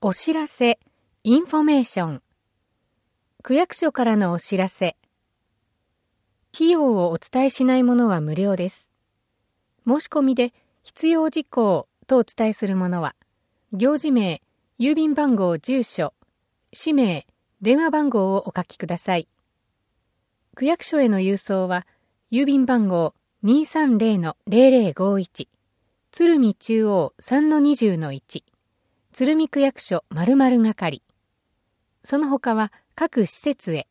お知らせ、インフォメーション。区役所からのお知らせ。費用をお伝えしないものは無料です。申し込みで必要事項とお伝えするものは、行事名、郵便番号、住所、氏名、電話番号をお書きください。区役所への郵送は、郵便番号 230-0051、鶴見中央 3-20-1、鶴見区役所〇〇係。その他は各施設へ。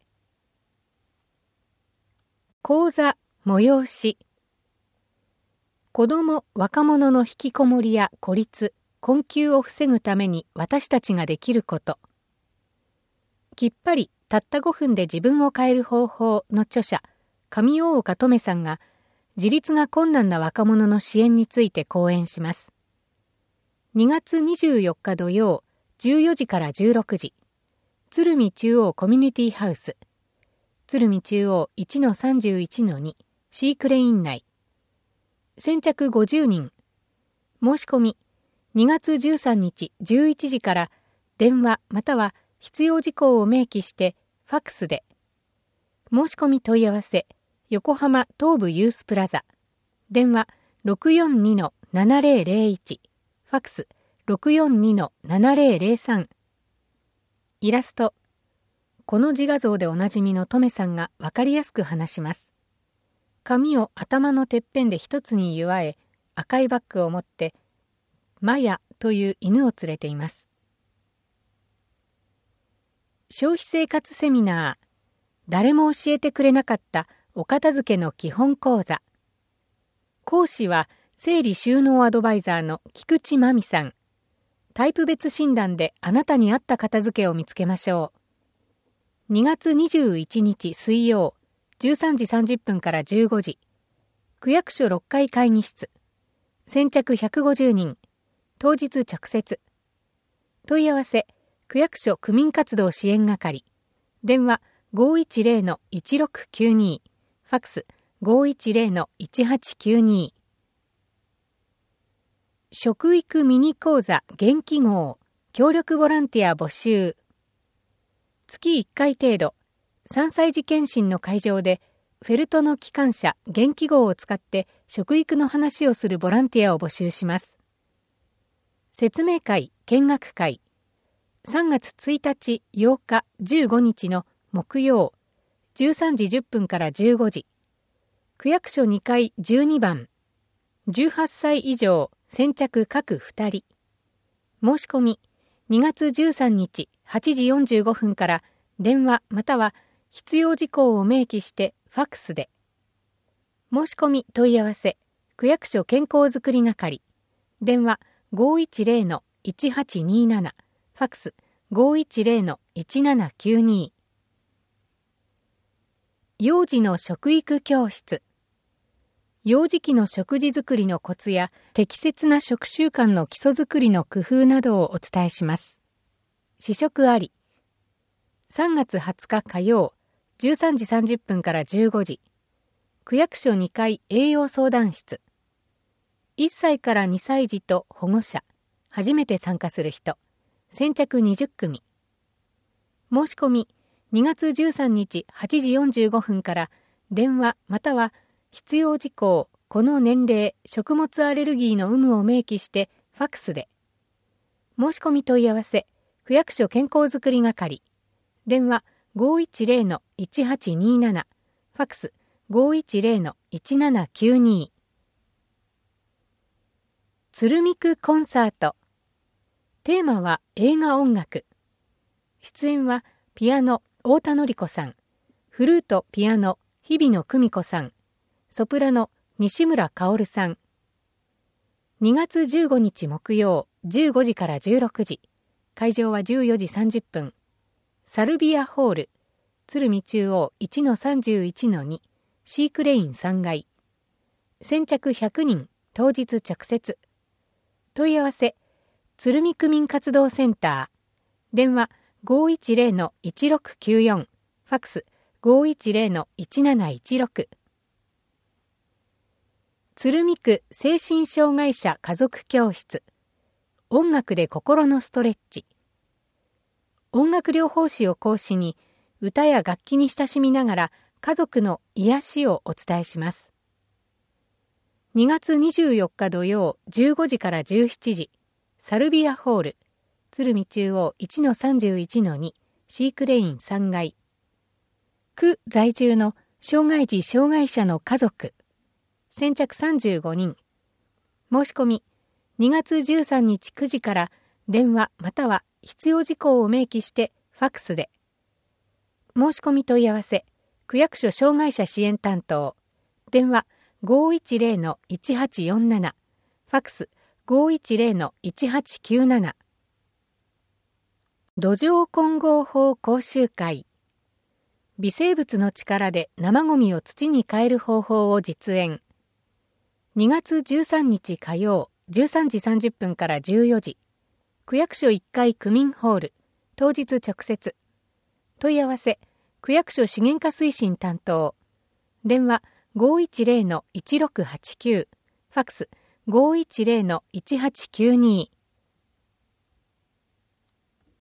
講座、催し。子ども・若者の引きこもりや孤立、困窮を防ぐために私たちができること。きっぱりたった5分で自分を変える方法の著者、上大岡トメさんが、自立が困難な若者の支援について講演します。2月24日土曜、14時から16時、鶴見中央コミュニティハウス、鶴見中央 1-31-2、シークレイン内。先着50人。申し込み、2月13日11時から電話または必要事項を明記してファックスで。申し込み問い合わせ、横浜東部ユースプラザ。電話 642-7001。ファックス 642-7003。イラスト。この自画像でおなじみのトメさんがわかりやすく話します。髪を頭のてっぺんで一つに結わえ、赤いバッグを持って、マヤという犬を連れています。消費生活セミナー。誰も教えてくれなかったお片付けの基本講座。講師は整理収納アドバイザーの菊池真美さん。タイプ別診断であなたに合った片付けを見つけましょう。2月21日水曜、13時30分から15時。区役所6階会議室。先着150人。当日直接。問い合わせ、区役所区民活動支援係。電話 510-1692。ファックス 510-1892。食育ミニ講座元気号。協力ボランティア募集。月1回程度。3歳児検診の会場でフェルトの機関車元気号を使って食育の話をするボランティアを募集します。説明会、見学会。3月1日、8日、15日の木曜、13時10分から15時。区役所2階12番。18歳以上、先着各2人。申し込み、2月13日8時45分から電話または必要事項を明記してファックスで。申し込み問い合わせ、区役所健康づくり係。電話 510-1827。ファックス 510-1792。幼児の食育教室。幼児期の食事作りのコツや適切な食習慣の基礎作りの工夫などをお伝えします。試食あり。3月20日火曜、13時30分から15時。区役所2階栄養相談室。1歳から2歳児と保護者、初めて参加する人、先着20組。申し込み、2月13日8時45分から電話または必要事項、この年齢、食物アレルギーの有無を明記してファックスで。申し込み問い合わせ、区役所健康づくり係。電話 510-1827。ファックス 510-1792。鶴見区コンサート。テーマは映画音楽。出演はピアノ太田典子さん、フルートピアノ日比野久美子さん、ソプラノ西村薫さん。2月15日木曜15時から16時。会場は14時30分。サルビアホール、鶴見中央 1-31-2、シークレイン3階。先着100人、当日直接。問い合わせ、鶴見区民活動センター。電話 510-1694。ファックス 510-1716。鶴見区精神障害者家族教室。音楽で心のストレッチ。 音楽療法士を講師に、歌や楽器に親しみながら家族の癒しをお伝えします。2月24日土曜15時から17時、サルビアホール、鶴見中央 1-31-2、シークレイン3階。区在住の障害児障害者の家族。先着35人。申し込み、2月13日9時から電話または必要事項を明記してファックスで。申し込み問い合わせ、区役所障害者支援担当。電話 510-1847。ファックス 510-1897。土壌混合法講習会。微生物の力で生ゴミを土に変える方法を実演。2月13日火曜13時30分から14時。区役所1階区民ホール。当日直接。問い合わせ、区役所資源課推進担当。電話 510-1689。ファックス 510-1892。